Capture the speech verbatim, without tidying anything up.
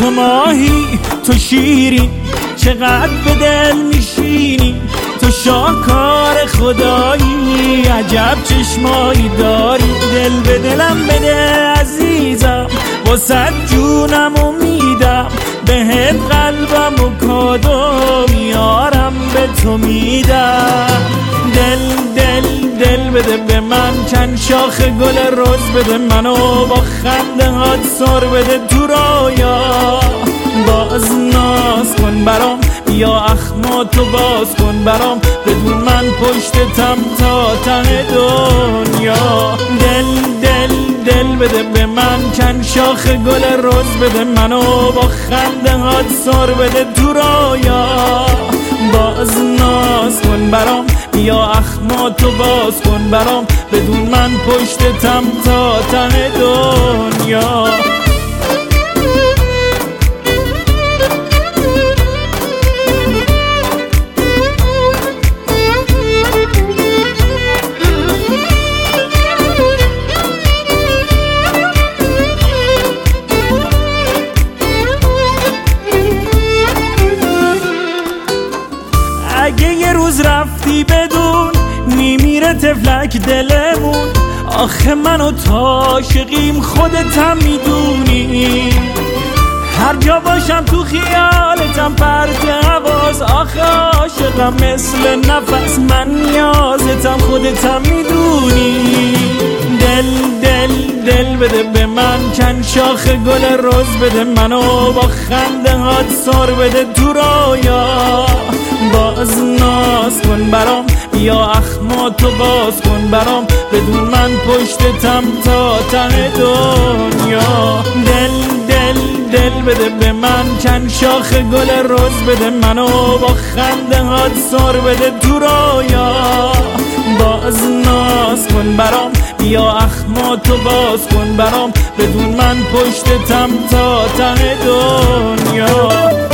تو ماهی تو شیرین چقدر به دل میشینی، تو شاهکار خدایی عجب چشمایی داری. دل به دلم بده عزیزم واسه جونم میدم، بهت قلبم و کادو میارم به تو میدم. دل دل دل بده به من چند شاخ گل رز بده، منو با خنده هات سر بده تو رویا. باز ناز کن برام بیا اخماتو باز کن برام، بدون من پشتتم تا ته دنیا. دل دل دل بده به من چند شاخ گل رز بده، منو با خنده هات سر بده تو رویا. باز ناز کن برام بیا اخماتو باز کن برام، بدون من پشتتم تا ته دنیا. اگه یه روز رفتی بدون میمیره تفلک دلمون، آخه من و تا عاشقیم خودتم میدونی. هر جا باشم تو خیالتم پرت حواس، آخه عاشقم مثل نفس من نیازتم خودتم میدونی. دل دل دل بده به من چند شاخ گل رز بده، منو با خنده هات سر بده تو رویا. باز ناز کن برام بیا اخماتو باز کن برام، بدون من پشتتم تا ته دنیا. دل دل دل بده به من چند شاخ گل رز بده، منو با خنده هات سر بده تو رویا. باز ناز کن برام بیا اخماتو باز کن برام، بدون من پشتتم تا ته دنیا.